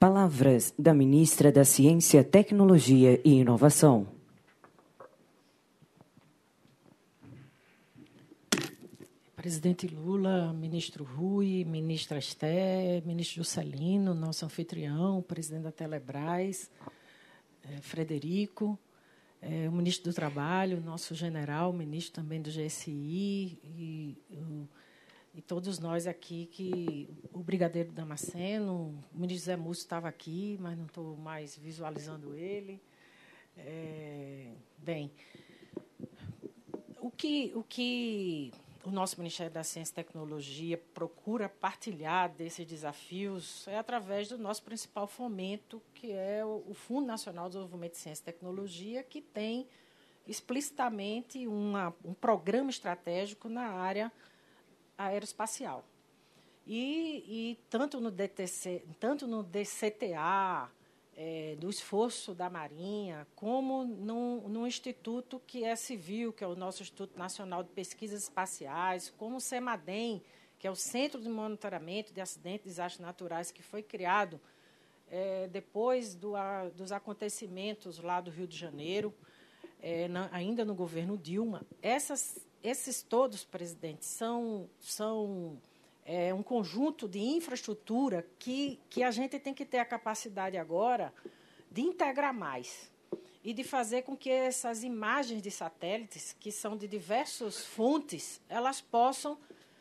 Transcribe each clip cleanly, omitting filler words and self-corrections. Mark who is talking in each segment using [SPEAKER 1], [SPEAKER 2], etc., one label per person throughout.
[SPEAKER 1] Palavras da Ministra da Ciência, Tecnologia e Inovação.
[SPEAKER 2] Presidente Lula, ministro Rui, ministra Esté, ministro Juscelino, nosso anfitrião, presidente da Telebrás, Frederico, o ministro do Trabalho, nosso general, ministro também do GSI, e todos nós aqui, o brigadeiro Damasceno, o ministro Zé Múcio estava aqui, mas não estou mais visualizando ele. Bem, o que o nosso Ministério da Ciência e Tecnologia procura partilhar desses desafios é através do nosso principal fomento, que é o Fundo Nacional de Desenvolvimento de Ciência e Tecnologia, que tem explicitamente um programa estratégico na área aeroespacial. E tanto no DTC, tanto no DCTA, do esforço da Marinha, como no instituto que é civil, que é o nosso Instituto Nacional de Pesquisas Espaciais, como o CEMADEM, que é o Centro de Monitoramento de Acidentes e Desastres Naturais, que foi criado depois dos acontecimentos lá do Rio de Janeiro, ainda no governo Dilma. Esses todos, presidente, são um conjunto de infraestrutura que a gente tem que ter a capacidade agora de integrar mais e de fazer com que essas imagens de satélites, que são de diversas fontes, elas possam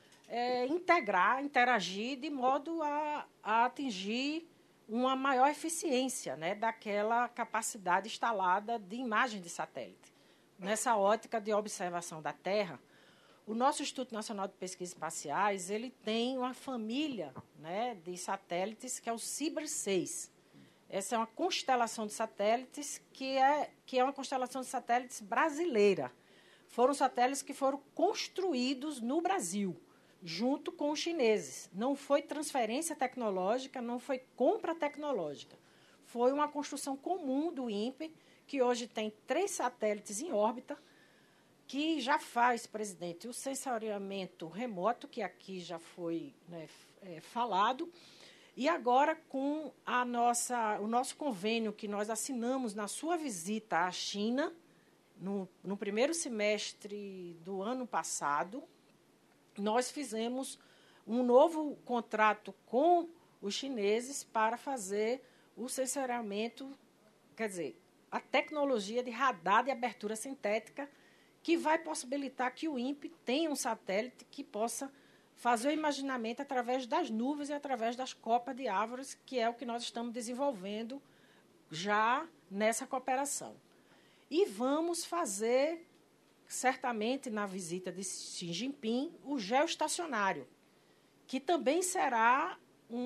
[SPEAKER 2] interagir de modo a atingir uma maior eficiência, né, daquela capacidade instalada de imagem de satélite. Nessa ótica de observação da Terra, o nosso Instituto Nacional de Pesquisas Espaciais ele tem uma família, né, de satélites que é o CIBR-6. Essa é uma constelação de satélites que é uma constelação de satélites brasileira. Foram satélites que foram construídos no Brasil, junto com os chineses. Não foi transferência tecnológica, não foi compra tecnológica. Foi uma construção comum do INPE, que hoje tem 3 satélites em órbita, que já faz, presidente, o sensoriamento remoto, que aqui já foi, né, falado, e agora com o nosso convênio que nós assinamos na sua visita à China, no primeiro semestre do ano passado, nós fizemos um novo contrato com os chineses para fazer o sensoriamento, quer dizer, a tecnologia de radar de abertura sintética, que vai possibilitar que o INPE tenha um satélite que possa fazer o imaginamento através das nuvens e através das copas de árvores, que é o que nós estamos desenvolvendo já nessa cooperação. E vamos fazer, certamente, na visita de Xi Jinping, o geoestacionário, que também será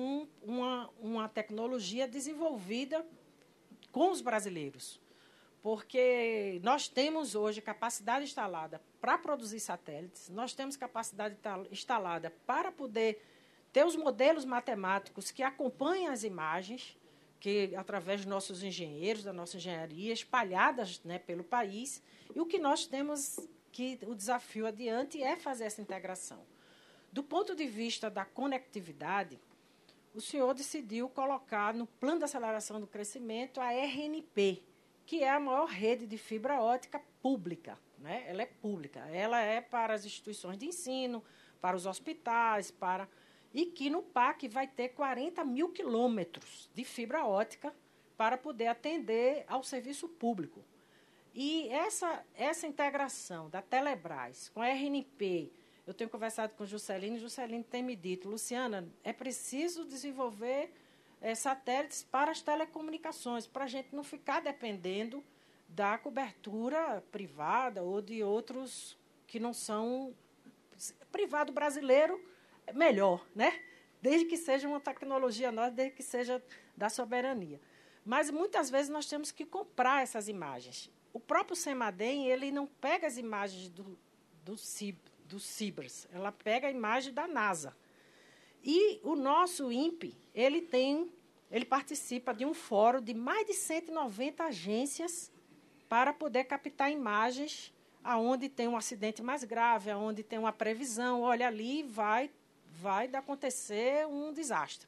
[SPEAKER 2] uma tecnologia desenvolvida com os brasileiros. Porque nós temos hoje capacidade instalada para produzir satélites, nós temos capacidade instalada para poder ter os modelos matemáticos que acompanham as imagens, que através dos nossos engenheiros, da nossa engenharia, espalhadas, né, pelo país, e o que nós temos o desafio adiante é fazer essa integração. Do ponto de vista da conectividade, o senhor decidiu colocar no Plano de Aceleração do Crescimento a RNP, que é a maior rede de fibra ótica pública, né? Ela é pública, ela é para as instituições de ensino, para os hospitais, e que no PAC vai ter 40 mil quilômetros de fibra ótica para poder atender ao serviço público. E essa integração da Telebrás com a RNP, eu tenho conversado com o Juscelino, e o Juscelino tem me dito, Luciana, é preciso desenvolver satélites para as telecomunicações, para a gente não ficar dependendo da cobertura privada ou de outros que não são privado brasileiro, melhor, né? Desde que seja uma tecnologia nossa, desde que seja da soberania. Mas muitas vezes nós temos que comprar essas imagens. O próprio CEMADEM, ele não pega as imagens do CIBRS, ela pega a imagem da NASA. E o nosso INPE, ele participa de um fórum de mais de 190 agências para poder captar imagens aonde tem um acidente mais grave, aonde tem uma previsão, olha, ali vai acontecer um desastre.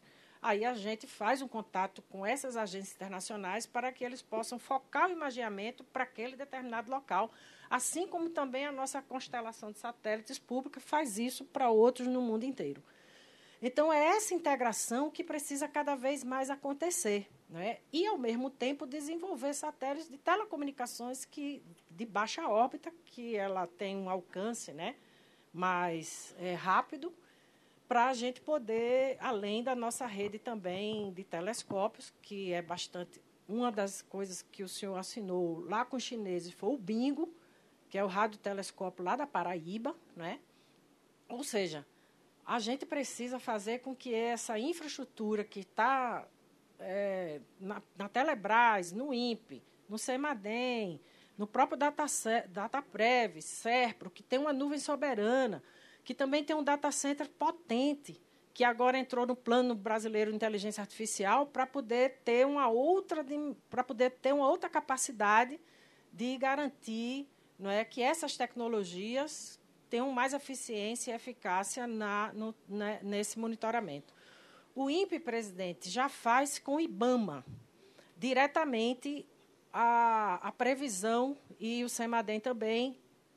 [SPEAKER 2] aí a gente faz um contato com essas agências internacionais para que eles possam focar o imageamento para aquele determinado local, assim como também a nossa constelação de satélites pública faz isso para outros no mundo inteiro. Então, é essa integração que precisa cada vez mais acontecer, né? E, ao mesmo tempo, desenvolver satélites de telecomunicações de baixa órbita, que ela tem um alcance, né, mais rápido, para a gente poder, além da nossa rede também de telescópios, que é bastante... Uma das coisas que o senhor assinou lá com os chineses foi o Bingo, que é o radiotelescópio lá da Paraíba, né? Ou seja, a gente precisa fazer com que essa infraestrutura que está na Telebrás, no INPE, no CEMADEM, no próprio Dataprev, SERPRO, que tem uma nuvem soberana, que também tem um data center potente, que agora entrou no Plano Brasileiro de Inteligência Artificial para poder ter uma outra capacidade de garantir, não é, que essas tecnologias tenham mais eficiência e eficácia nesse monitoramento. O INPE, presidente, já faz com o IBAMA diretamente a previsão, e o CEMADEM também,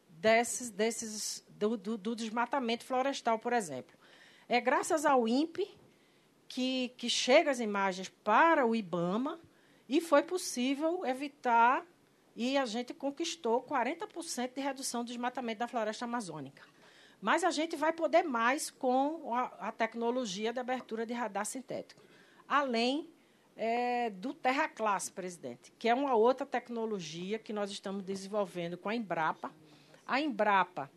[SPEAKER 2] do desmatamento florestal, por exemplo. É graças ao INPE que chegam as imagens para o IBAMA e foi possível evitar, e a gente conquistou 40% de redução do desmatamento da floresta amazônica. Mas a gente vai poder mais com a tecnologia de abertura de radar sintético. Além do TerraClass, presidente, que é uma outra tecnologia que nós estamos desenvolvendo com a Embrapa. A Embrapa,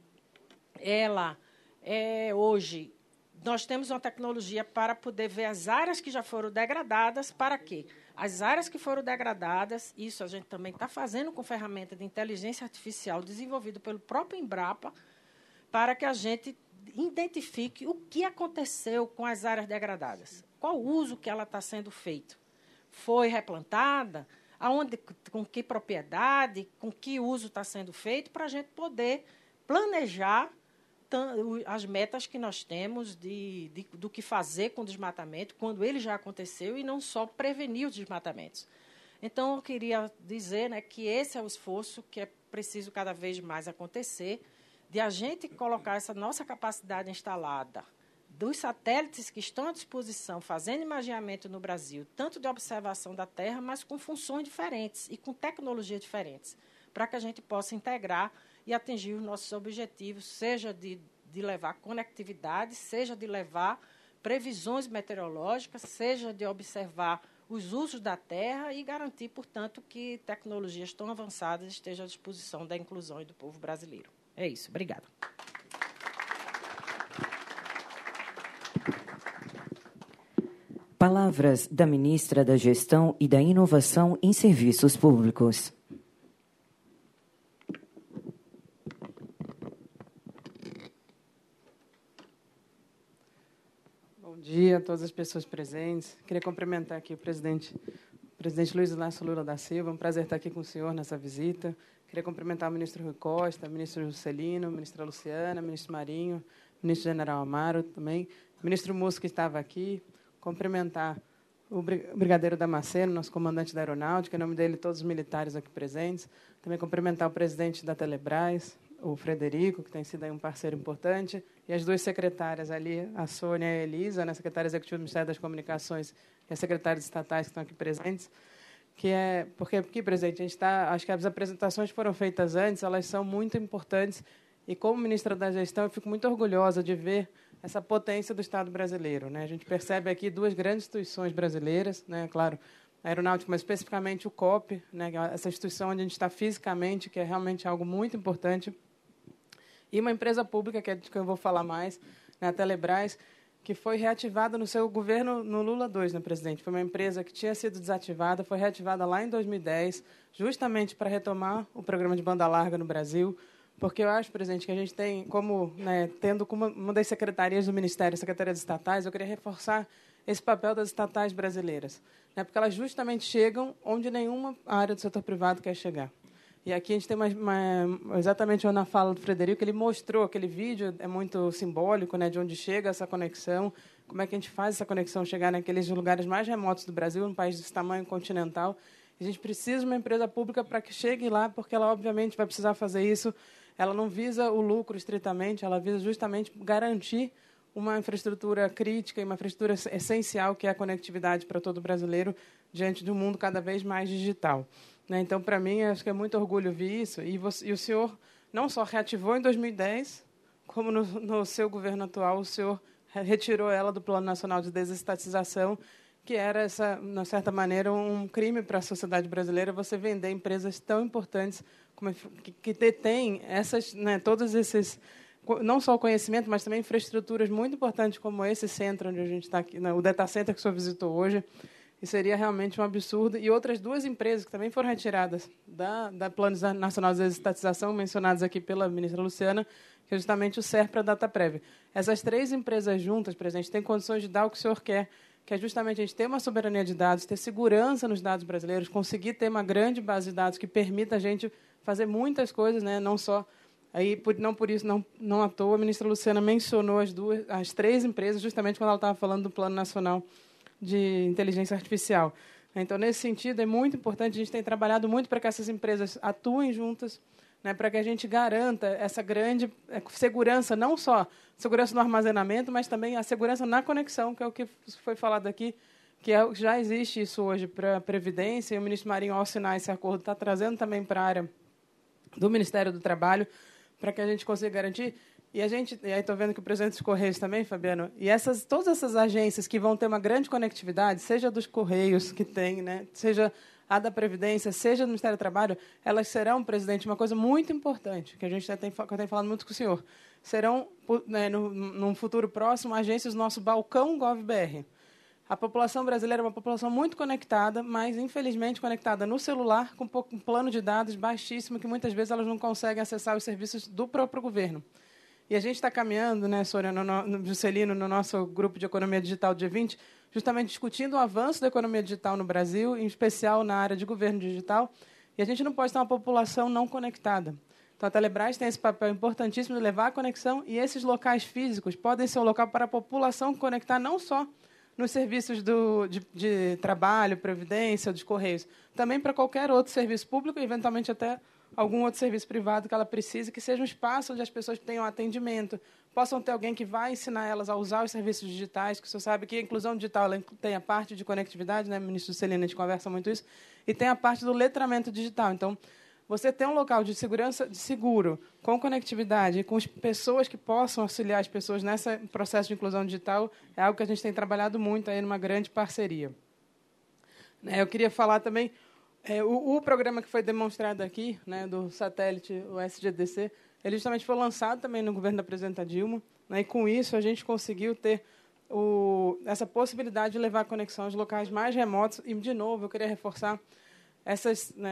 [SPEAKER 2] hoje, nós temos uma tecnologia para poder ver as áreas que já foram degradadas. Para quê? As áreas que foram degradadas, isso a gente também está fazendo com ferramenta de inteligência artificial desenvolvida pelo próprio Embrapa, para que a gente identifique o que aconteceu com as áreas degradadas. Qual o uso que ela está sendo feito? Foi replantada? Aonde, com que propriedade? Com que uso está sendo feito? Para a gente poder planejar as metas que nós temos do que fazer com o desmatamento, quando ele já aconteceu, e não só prevenir os desmatamentos. Então, eu queria dizer, né, que esse é o esforço que é preciso cada vez mais acontecer, de a gente colocar essa nossa capacidade instalada dos satélites que estão à disposição, fazendo imageamento no Brasil, tanto de observação da Terra, mas com funções diferentes e com tecnologias diferentes, para que a gente possa integrar e atingir os nossos objetivos, seja de levar conectividade, seja de levar previsões meteorológicas, seja de observar os usos da terra e garantir, portanto, que tecnologias tão avançadas estejam à disposição da inclusão e do povo brasileiro. É isso. Obrigada.
[SPEAKER 1] Palavras da ministra da Gestão e da Inovação em Serviços Públicos.
[SPEAKER 3] Bom dia a todas as pessoas presentes. Queria cumprimentar aqui o presidente Luiz Inácio Lula da Silva. É um prazer estar aqui com o senhor nessa visita. Queria cumprimentar o ministro Rui Costa, o ministro Juscelino, a ministra Luciana, o ministro Marinho, o ministro General Amaro também, o ministro Mussi, que estava aqui. Cumprimentar o brigadeiro Damasceno, nosso comandante da Aeronáutica, em nome dele, todos os militares aqui presentes. Também cumprimentar o presidente da Telebrás, o Frederico, que tem sido aí um parceiro importante, e as duas secretárias ali, a Sônia e a Elisa, né, secretária executiva do Ministério das Comunicações, e as secretárias estatais que estão aqui presentes. Porque aqui, presidente, a gente acho que as apresentações foram feitas antes, elas são muito importantes, e como ministra da Gestão, eu fico muito orgulhosa de ver essa potência do Estado brasileiro, né? A gente percebe aqui duas grandes instituições brasileiras, né? Claro, a Aeronáutica, mas especificamente o COP, né? Essa instituição onde a gente está fisicamente, que é realmente algo muito importante, e uma empresa pública, que é de que eu vou falar mais, né? A Telebrás, que foi reativada no seu governo, no Lula 2, né, presidente? Foi uma empresa que tinha sido desativada, foi reativada lá em 2010, justamente para retomar o programa de banda larga no Brasil, porque eu acho, presidente, que a gente tem, como, né, tendo como uma das secretarias do Ministério, secretarias estatais, eu queria reforçar esse papel das estatais brasileiras, né, porque elas justamente chegam onde nenhuma área do setor privado quer chegar. E aqui a gente tem exatamente na fala do Frederico, ele mostrou aquele vídeo, é muito simbólico, né, de onde chega essa conexão, como é que a gente faz essa conexão chegar naqueles lugares mais remotos do Brasil, um país desse tamanho continental. A gente precisa de uma empresa pública para que chegue lá, porque ela, obviamente, vai precisar fazer isso. Ela não visa o lucro estritamente, ela visa justamente garantir uma infraestrutura crítica e uma infraestrutura essencial, que é a conectividade para todo brasileiro, diante de um mundo cada vez mais digital. Então, para mim, acho que é muito orgulho ver isso. E o senhor não só reativou em 2010, como no seu governo atual, o senhor retirou ela do Plano Nacional de Desestatização, que era, de certa maneira, um crime para a sociedade brasileira você vender empresas tão importantes que detêm todos esses, não só o conhecimento, mas também infraestruturas muito importantes, como esse centro onde a gente está aqui, o Data Center que o senhor visitou hoje. E seria realmente um absurdo. E outras duas empresas que também foram retiradas da Plano Nacional de Desestatização, mencionadas aqui pela ministra Luciana, que é justamente o SERPRA e a Dataprev. Essas três empresas juntas, presidente, têm condições de dar o que o senhor quer, que é justamente a gente ter uma soberania de dados, ter segurança nos dados brasileiros, conseguir ter uma grande base de dados que permita a gente fazer muitas coisas, não só... Não à toa, a ministra Luciana mencionou as três empresas, justamente quando ela estava falando do Plano Nacional de Inteligência Artificial. Então, nesse sentido, é muito importante, a gente tem trabalhado muito para que essas empresas atuem juntas, para que a gente garanta essa grande segurança, não só segurança no armazenamento, mas também a segurança na conexão, que é o que foi falado aqui, que já existe isso hoje para a Previdência, e o ministro Marinho, ao assinar esse acordo, está trazendo também para a área do Ministério do Trabalho, para que a gente consiga garantir. E aí estou vendo que o presidente dos Correios também, Fabiano, e todas essas agências que vão ter uma grande conectividade, seja dos Correios que tem, seja a da Previdência, seja do Ministério do Trabalho, elas serão, presidente, uma coisa muito importante, que eu tenho falado muito com o senhor, serão, num futuro próximo, agências do nosso balcão GovBR. A população brasileira é uma população muito conectada, mas, infelizmente, conectada no celular, com um plano de dados baixíssimo, que muitas vezes elas não conseguem acessar os serviços do próprio governo. E a gente está caminhando, Sônia, Juscelino, no nosso grupo de Economia Digital G20, justamente discutindo o avanço da economia digital no Brasil, em especial na área de governo digital, e a gente não pode ter uma população não conectada. Então, a Telebrás tem esse papel importantíssimo de levar a conexão, e esses locais físicos podem ser um local para a população conectar não só nos serviços de trabalho, previdência, dos Correios, também para qualquer outro serviço público, eventualmente até algum outro serviço privado que ela precise, que seja um espaço onde as pessoas tenham atendimento, possam ter alguém que vai ensinar elas a usar os serviços digitais, que o senhor sabe que a inclusão digital ela tem a parte de conectividade, ministro Celina, a gente conversa muito isso, e tem a parte do letramento digital. Então, você ter um local de segurança, de seguro, com conectividade, com pessoas que possam auxiliar as pessoas nesse processo de inclusão digital, é algo que a gente tem trabalhado muito aí numa grande parceria. Eu queria falar também... O programa que foi demonstrado aqui, do satélite, o SGDC, ele justamente foi lançado também no governo da presidenta Dilma, e com isso a gente conseguiu ter essa possibilidade de levar a conexão aos locais mais remotos. E, de novo, eu queria reforçar essa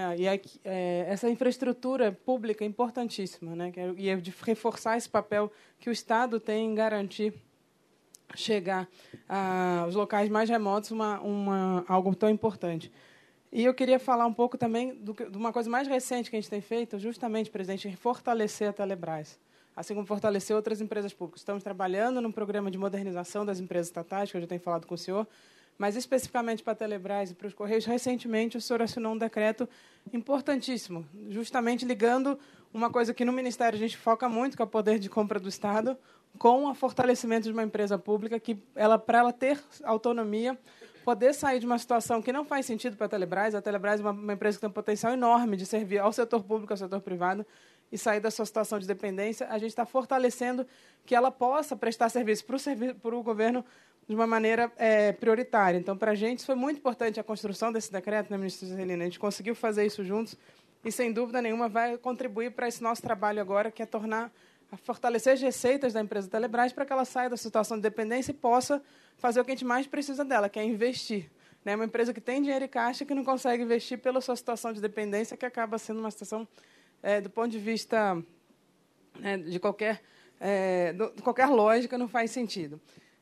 [SPEAKER 3] infraestrutura pública importantíssima, e de reforçar esse papel que o Estado tem em garantir chegar aos locais mais remotos algo tão importante. E eu queria falar um pouco também de uma coisa mais recente que a gente tem feito, justamente, presidente, em fortalecer a Telebrás, assim como fortalecer outras empresas públicas. Estamos trabalhando num programa de modernização das empresas estatais, que eu já tenho falado com o senhor, mas especificamente para a Telebrás e para os Correios, recentemente o senhor assinou um decreto importantíssimo, justamente ligando uma coisa que no Ministério a gente foca muito, que é o poder de compra do Estado, com o fortalecimento de uma empresa pública, que para ela ter autonomia, poder sair de uma situação que não faz sentido para a Telebrás é uma empresa que tem um potencial enorme de servir ao setor público, ao setor privado, e sair da sua situação de dependência, a gente está fortalecendo que ela possa prestar serviço para o governo de uma maneira prioritária. Então, para a gente, foi muito importante a construção desse decreto, ministra Celina? A gente conseguiu fazer isso juntos e, sem dúvida nenhuma, vai contribuir para esse nosso trabalho agora, que é fortalecer as receitas da empresa Telebrás para que ela saia da situação de dependência e possa fazer o que a gente mais precisa dela, que é investir. Uma empresa que tem dinheiro em caixa que não consegue investir pela sua situação de dependência, que acaba sendo uma situação, do ponto de vista de qualquer lógica, não faz sentido.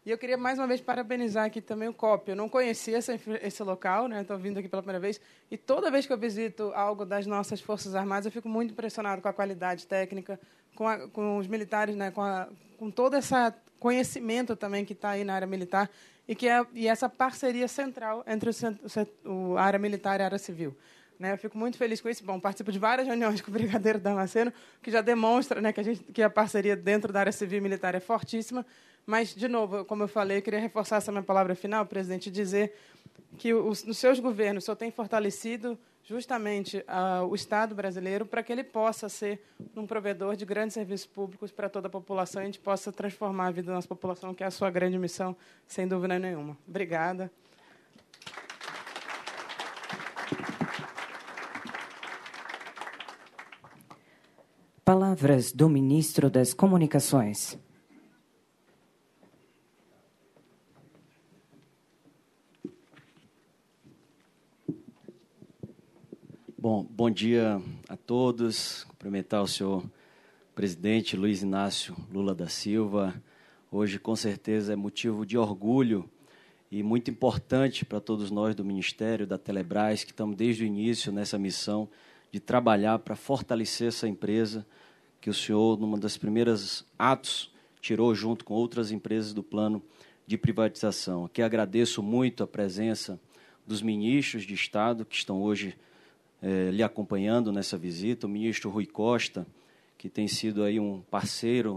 [SPEAKER 3] E eu queria, mais uma vez, parabenizar aqui também o COP. Eu não conhecia esse local, né? Estou vindo aqui pela primeira vez. E toda vez que eu visito algo das nossas Forças Armadas, eu fico muito impressionado com a qualidade técnica, com os militares, né? Com todo esse conhecimento também que está aí na área militar e essa parceria central entre a área militar e a área civil. Né, eu fico muito feliz com isso. Bom, participo de várias reuniões com o brigadeiro Damasceno, que já demonstra, né, que a parceria dentro da área civil e militar é fortíssima. Mas, de novo, como eu falei, eu queria reforçar essa minha palavra final, presidente, e dizer que os seus governos só têm fortalecido justamente o Estado brasileiro para que ele possa ser um provedor de grandes serviços públicos para toda a população e a gente possa transformar a vida da nossa população, que é a sua grande missão, sem dúvida nenhuma. Obrigada.
[SPEAKER 1] Palavras do Ministro das Comunicações.
[SPEAKER 4] Bom dia a todos. Cumprimentar o senhor presidente Luiz Inácio Lula da Silva. Hoje, com certeza, é motivo de orgulho e muito importante para todos nós do Ministério, da Telebrás, que estamos desde o início nessa missão de trabalhar para fortalecer essa empresa que o senhor, numa das primeiras atos, tirou junto com outras empresas do plano de privatização. Aqui agradeço muito a presença dos ministros de Estado que estão hoje lhe acompanhando nessa visita, o ministro Rui Costa, que tem sido aí um parceiro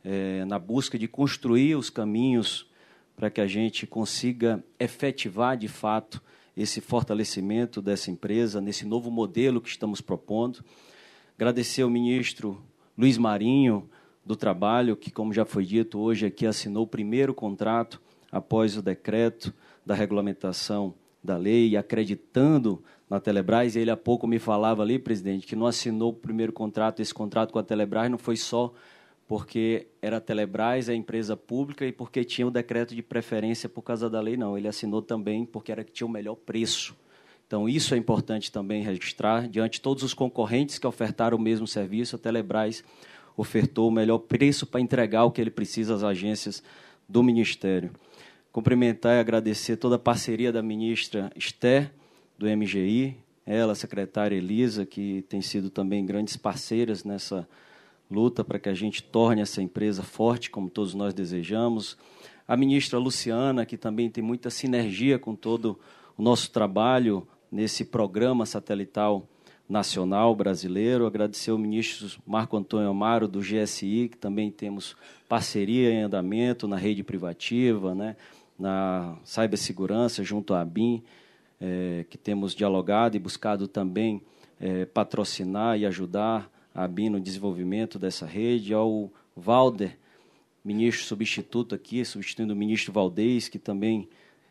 [SPEAKER 4] na busca de construir os caminhos para que a gente consiga efetivar, de fato, esse fortalecimento dessa empresa, nesse novo modelo que estamos propondo. Agradecer ao ministro Luiz Marinho, do Trabalho, que, como já foi dito hoje aqui, assinou o primeiro contrato após o decreto da regulamentação da lei, acreditando na Telebrás. Ele há pouco me falava ali, presidente, que não assinou o primeiro contrato, esse contrato com a Telebrás não foi só porque era a Telebrás, a empresa pública, e porque tinha o decreto de preferência por causa da lei, não. Ele assinou também porque era que tinha o melhor preço. Então, isso é importante também registrar. Diante de todos os concorrentes que ofertaram o mesmo serviço, a Telebrás ofertou o melhor preço para entregar o que ele precisa às agências do Ministério. Cumprimentar e agradecer toda a parceria da ministra Esther, do MGI, ela, a secretária Elisa, que tem sido também grandes parceiras nessa luta para que a gente torne essa empresa forte, como todos nós desejamos. A ministra Luciana, que também tem muita sinergia com todo o nosso trabalho nesse programa satelital nacional brasileiro. Agradecer ao ministro Marco Antônio Amaro, do GSI, que também temos parceria em andamento na rede privativa, né, na cibersegurança, junto à ABIN, que temos dialogado e buscado também patrocinar e ajudar a ABIN no desenvolvimento dessa rede. Ao Valder, ministro substituto aqui, substituindo o ministro Valdez, que também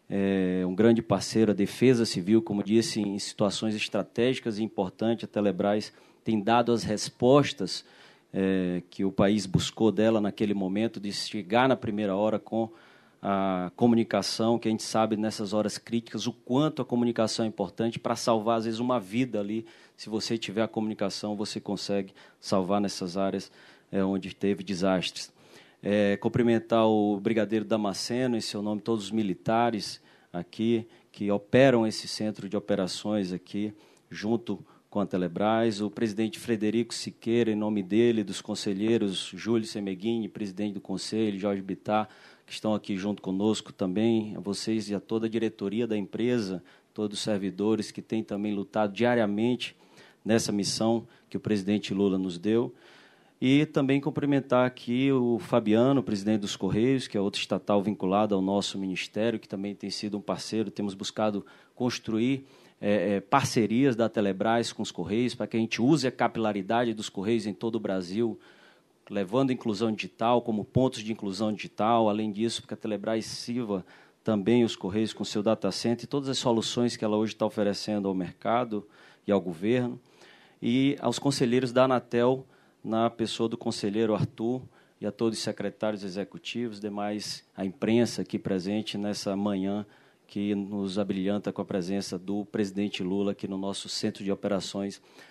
[SPEAKER 4] é um grande parceiro, a Defesa Civil, como disse, em situações estratégicas e importantes, a Telebrás tem dado as respostas que o país buscou dela naquele momento, de chegar na primeira hora com a comunicação, que a gente sabe nessas horas críticas o quanto a comunicação é importante para salvar, às vezes, uma vida ali. Se você tiver a comunicação, você consegue salvar nessas áreas onde teve desastres. Cumprimentar o brigadeiro Damasceno, em seu nome, todos os militares aqui que operam esse centro de operações aqui, junto com a Telebrás, o presidente Frederico Siqueira, em nome dele, dos conselheiros Júlio Semeghini, presidente do Conselho, Jorge Bittar, que estão aqui junto conosco também, a vocês e a toda a diretoria da empresa, todos os servidores que têm também lutado diariamente nessa missão que o presidente Lula nos deu. E também cumprimentar aqui o Fabiano, presidente dos Correios, que é outro estatal vinculado ao nosso ministério, que também tem sido um parceiro. Temos buscado construir parcerias da Telebrás com os Correios, para que a gente use a capilaridade dos Correios em todo o Brasil, levando a inclusão digital como pontos de inclusão digital. Além disso, porque a Telebrás sirva também os Correios com seu data center e todas as soluções que ela hoje está oferecendo ao mercado e ao governo. E aos conselheiros da Anatel, na pessoa do conselheiro Arthur, e a todos os secretários executivos, demais a imprensa aqui presente nessa manhã, que nos abrilhanta com a presença do presidente Lula aqui no nosso Centro de Operações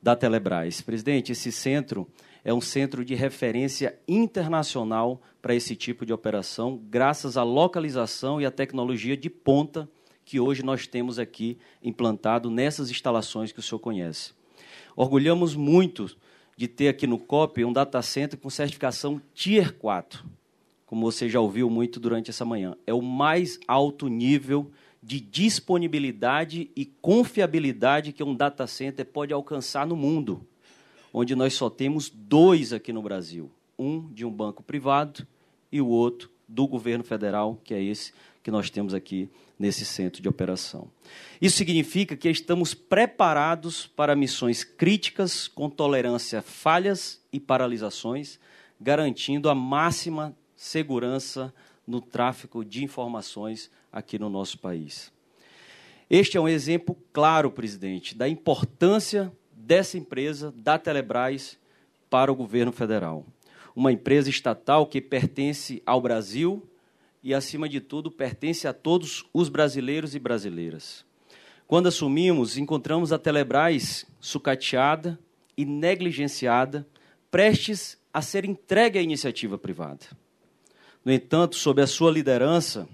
[SPEAKER 4] da Telebrás. Presidente, esse centro é um centro de referência internacional para esse tipo de operação, graças à localização e à tecnologia de ponta que hoje nós temos aqui implantado nessas instalações que o senhor conhece. Orgulhamos muito de ter aqui no COP um data center com certificação Tier 4, como você já ouviu muito durante essa manhã. É o mais alto nível de disponibilidade e confiabilidade que um data center pode alcançar no mundo, onde nós só temos 2 aqui no Brasil, um de um banco privado e o outro do governo federal, que é esse que nós temos aqui nesse centro de operação. Isso significa que estamos preparados para missões críticas com tolerância a falhas e paralisações, garantindo a máxima segurança no tráfego de informações aqui no nosso país. Este é um exemplo claro, presidente, da importância dessa empresa, da Telebrás, para o governo federal. Uma empresa estatal que pertence ao Brasil e, acima de tudo, pertence a todos os brasileiros e brasileiras. Quando assumimos, encontramos a Telebrás sucateada e negligenciada, prestes a ser entregue à iniciativa privada. No entanto, sob a sua liderança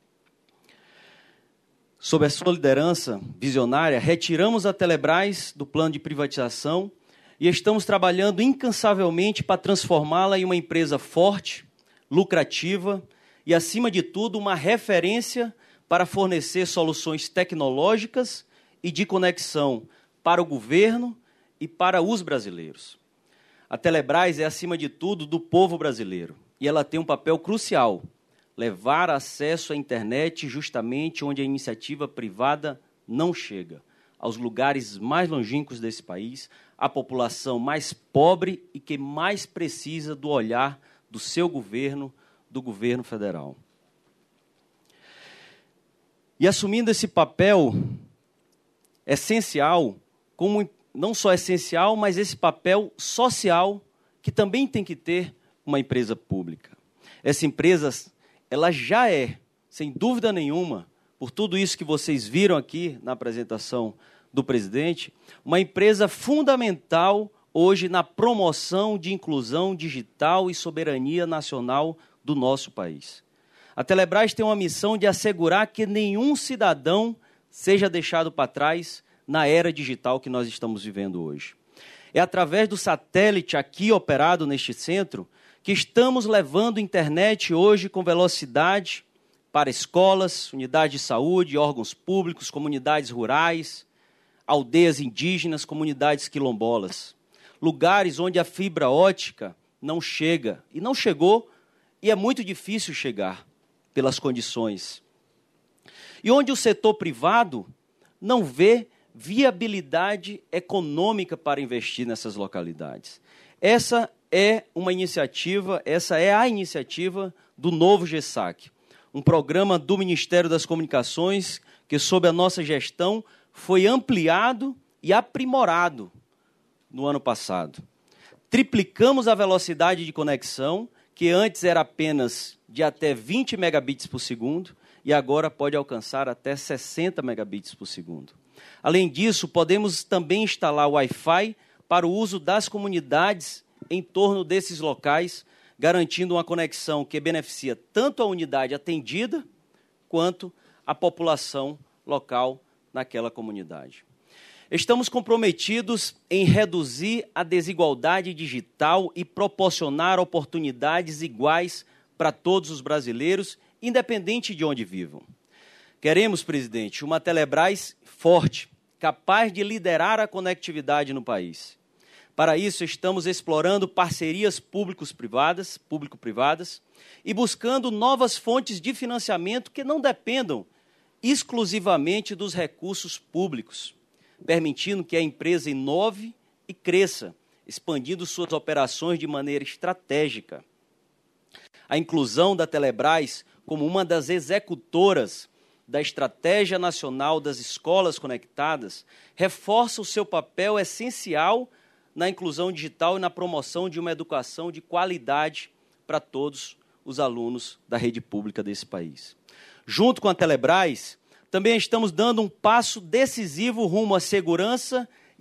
[SPEAKER 4] visionária, retiramos a Telebrás do plano de privatização e estamos trabalhando incansavelmente para transformá-la em uma empresa forte, lucrativa e, acima de tudo, uma referência para fornecer soluções tecnológicas e de conexão para o governo e para os brasileiros. A Telebrás é, acima de tudo, do povo brasileiro e ela tem um papel crucial: levar acesso à internet justamente onde a iniciativa privada não chega, aos lugares mais longínquos desse país, à população mais pobre e que mais precisa do olhar do seu governo, do governo federal. E assumindo esse papel essencial, como não só essencial, mas esse papel social que também tem que ter uma empresa pública. Essa empresa, ela já é, sem dúvida nenhuma, por tudo isso que vocês viram aqui na apresentação do presidente, uma empresa fundamental hoje na promoção de inclusão digital e soberania nacional do nosso país. A Telebrás tem uma missão de assegurar que nenhum cidadão seja deixado para trás na era digital que nós estamos vivendo hoje. É através do satélite aqui operado neste centro que estamos levando internet hoje com velocidade para escolas, unidades de saúde, órgãos públicos, comunidades rurais, aldeias indígenas, comunidades quilombolas. Lugares onde a fibra ótica não chega, e não chegou, e é muito difícil chegar pelas condições. E onde o setor privado não vê viabilidade econômica para investir nessas localidades. Essa é a iniciativa do novo GESAC, um programa do Ministério das Comunicações que, sob a nossa gestão, foi ampliado e aprimorado no ano passado. Triplicamos a velocidade de conexão, que antes era apenas de até 20 megabits por segundo, e agora pode alcançar até 60 megabits por segundo. Além disso, podemos também instalar Wi-Fi para o uso das comunidades em torno desses locais, garantindo uma conexão que beneficia tanto a unidade atendida, quanto a população local naquela comunidade. Estamos comprometidos em reduzir a desigualdade digital e proporcionar oportunidades iguais para todos os brasileiros, independente de onde vivam. Queremos, presidente, uma Telebrás forte, capaz de liderar a conectividade no país. Para isso, estamos explorando parcerias público-privadas e buscando novas fontes de financiamento que não dependam exclusivamente dos recursos públicos, permitindo que a empresa inove e cresça, expandindo suas operações de maneira estratégica. A inclusão da Telebrás como uma das executoras da Estratégia Nacional das Escolas Conectadas reforça o seu papel essencial na inclusão digital e na promoção de uma educação de qualidade para todos os alunos da rede pública desse país. Junto com a Telebrás, também estamos dando um passo decisivo rumo à segurança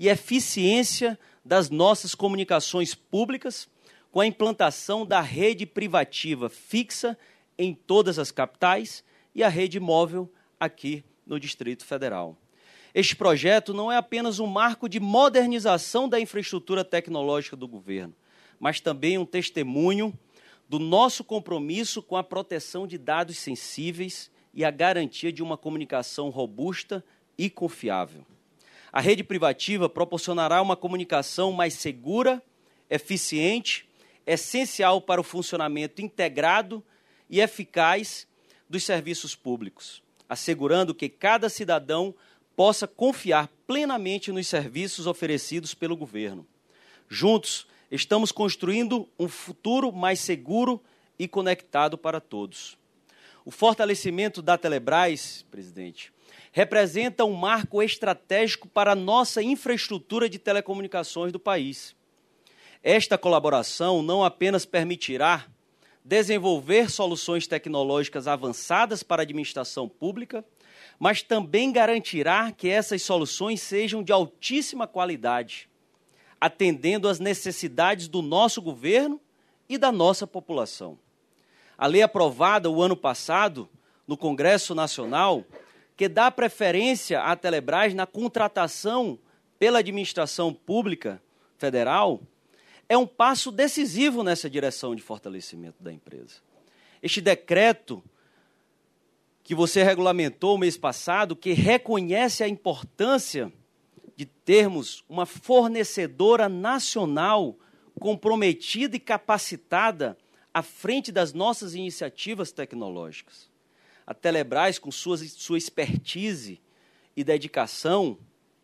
[SPEAKER 4] e eficiência das nossas comunicações públicas, com a implantação da rede privativa fixa em todas as capitais e a rede móvel aqui no Distrito Federal. Este projeto não é apenas um marco de modernização da infraestrutura tecnológica do governo, mas também um testemunho do nosso compromisso com a proteção de dados sensíveis e a garantia de uma comunicação robusta e confiável. A rede privativa proporcionará uma comunicação mais segura, eficiente, essencial para o funcionamento integrado e eficaz dos serviços públicos, assegurando que cada cidadão possa confiar plenamente nos serviços oferecidos pelo governo. Juntos, estamos construindo um futuro mais seguro e conectado para todos. O fortalecimento da Telebrás, presidente, representa um marco estratégico para a nossa infraestrutura de telecomunicações do país. Esta colaboração não apenas permitirá desenvolver soluções tecnológicas avançadas para a administração pública, mas também garantirá que essas soluções sejam de altíssima qualidade, atendendo às necessidades do nosso governo e da nossa população. A lei aprovada o ano passado no Congresso Nacional, que dá preferência à Telebrás na contratação pela administração pública federal, é um passo decisivo nessa direção de fortalecimento da empresa. Este decreto que você regulamentou o mês passado, que reconhece a importância de termos uma fornecedora nacional comprometida e capacitada à frente das nossas iniciativas tecnológicas. A Telebrás, com sua expertise e dedicação,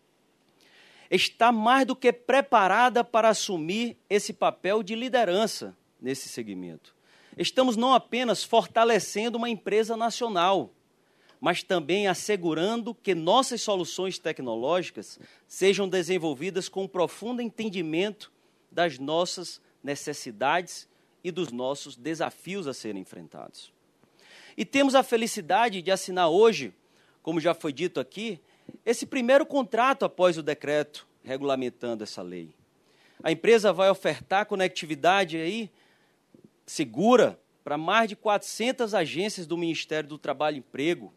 [SPEAKER 4] está mais do que preparada para assumir esse papel de liderança nesse segmento. Estamos não apenas fortalecendo uma empresa nacional, mas também assegurando que nossas soluções tecnológicas sejam desenvolvidas com um profundo entendimento das nossas necessidades e dos nossos desafios a serem enfrentados. E temos a felicidade de assinar hoje, como já foi dito aqui, esse primeiro contrato após o decreto regulamentando essa lei. A empresa vai ofertar conectividade aí segura para mais de 400 agências do Ministério do Trabalho e Emprego,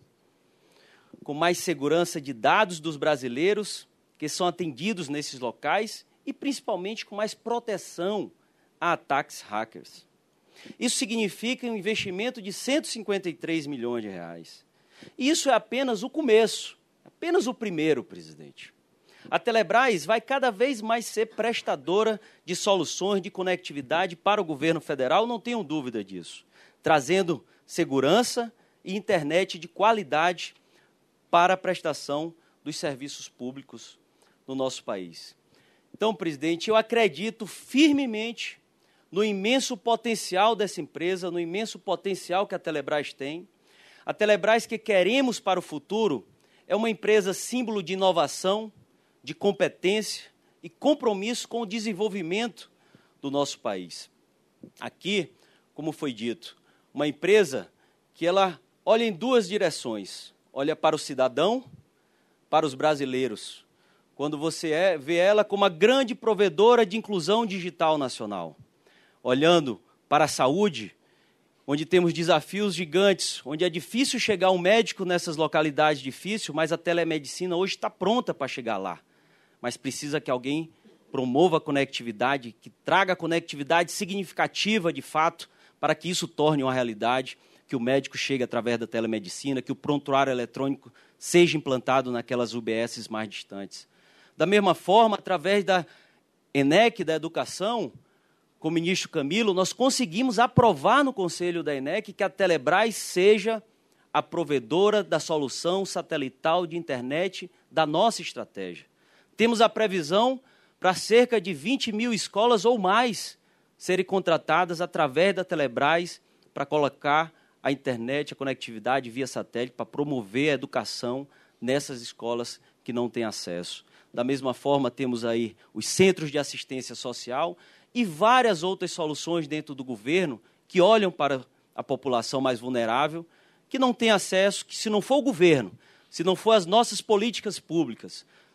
[SPEAKER 4] com mais segurança de dados dos brasileiros que são atendidos nesses locais e principalmente com mais proteção a ataques hackers. Isso significa um investimento de 153 milhões de reais. E isso é apenas o começo, apenas o primeiro, presidente. A Telebrás vai cada vez mais ser prestadora de soluções de conectividade para o governo federal, não tenham dúvida disso, trazendo segurança e internet de qualidade para a prestação dos serviços públicos no nosso país. Então, presidente, eu acredito firmemente no imenso potencial dessa empresa, no imenso potencial que a Telebrás tem. A Telebrás que queremos para o futuro é uma empresa símbolo de inovação, de competência e compromisso com o desenvolvimento do nosso país. Aqui, como foi dito, uma empresa que ela olha em duas direções. Olha para o cidadão, para os brasileiros. Quando você vê ela como a grande provedora de inclusão digital nacional. Olhando para a saúde, onde temos desafios gigantes, onde é difícil chegar um médico nessas localidades difíceis, mas a telemedicina hoje está pronta para chegar lá. Mas precisa que alguém promova a conectividade, que traga a conectividade significativa, de fato, para que isso torne uma realidade, que o médico chegue através da telemedicina, que o prontuário eletrônico seja implantado naquelas UBSs mais distantes. Da mesma forma, através da ENEC, da Educação, com o ministro Camilo, nós conseguimos aprovar no Conselho da ENEC que a Telebrás seja a provedora da solução satelital de internet da nossa estratégia. Temos a previsão para cerca de 20 mil escolas ou mais serem contratadas através da Telebrás para colocar a internet, a conectividade via satélite, para promover a educação nessas escolas que não têm acesso. Da mesma forma, temos aí os centros de assistência social e várias outras soluções dentro do governo que olham para a população mais vulnerável, que não tem acesso, que se não for o governo, se não for as nossas políticas públicas,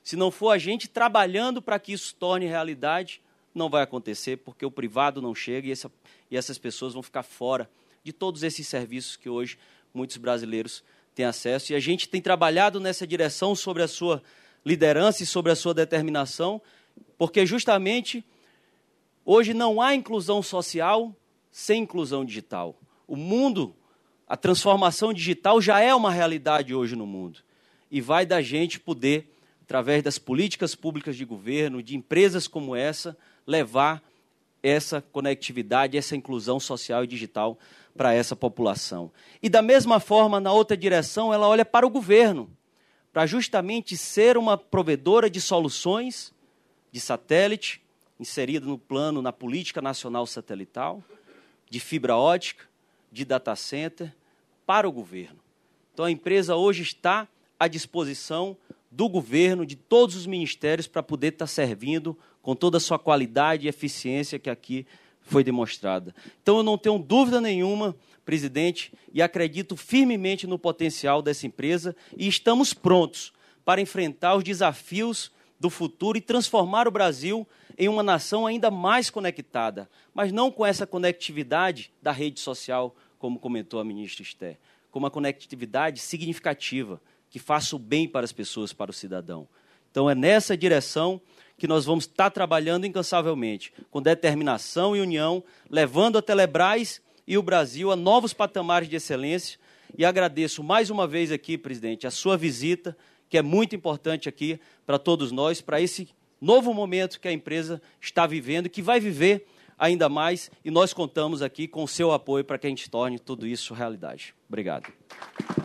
[SPEAKER 4] Se não for a gente trabalhando para que isso torne realidade, não vai acontecer, porque o privado não chega e essas pessoas vão ficar fora de todos esses serviços que hoje muitos brasileiros têm acesso. E a gente tem trabalhado nessa direção sobre a sua liderança e sobre a sua determinação, porque justamente hoje não há inclusão social sem inclusão digital. O mundo, a transformação digital já é uma realidade hoje no mundo. E vai da gente poder, através das políticas públicas de governo, de empresas como essa, levar essa conectividade, essa inclusão social e digital para essa população. E da mesma forma, na outra direção, ela olha para o governo, para justamente ser uma provedora de soluções de satélite, inserida no plano, na política nacional satelital, de fibra ótica, de data center, para o governo. Então, a empresa hoje está à disposição do governo, de todos os ministérios, para poder estar servindo com toda a sua qualidade e eficiência que aqui foi demonstrada. Então, eu não tenho dúvida nenhuma, presidente, e acredito firmemente no potencial dessa empresa e estamos prontos para enfrentar os desafios do futuro e transformar o Brasil em uma nação ainda mais conectada, mas não com essa conectividade da rede social, como comentou a ministra Esther, com uma conectividade significativa, que faça o bem para as pessoas, para o cidadão. Então, é nessa direção que nós vamos estar trabalhando incansavelmente, com determinação e união, levando a Telebrás e o Brasil a novos patamares de excelência. E agradeço mais uma vez aqui, presidente, a sua visita, que é muito importante aqui para todos nós, para esse novo momento que a empresa está vivendo, que vai viver ainda mais, e nós contamos aqui com o seu apoio para que a gente torne tudo isso realidade. Obrigado.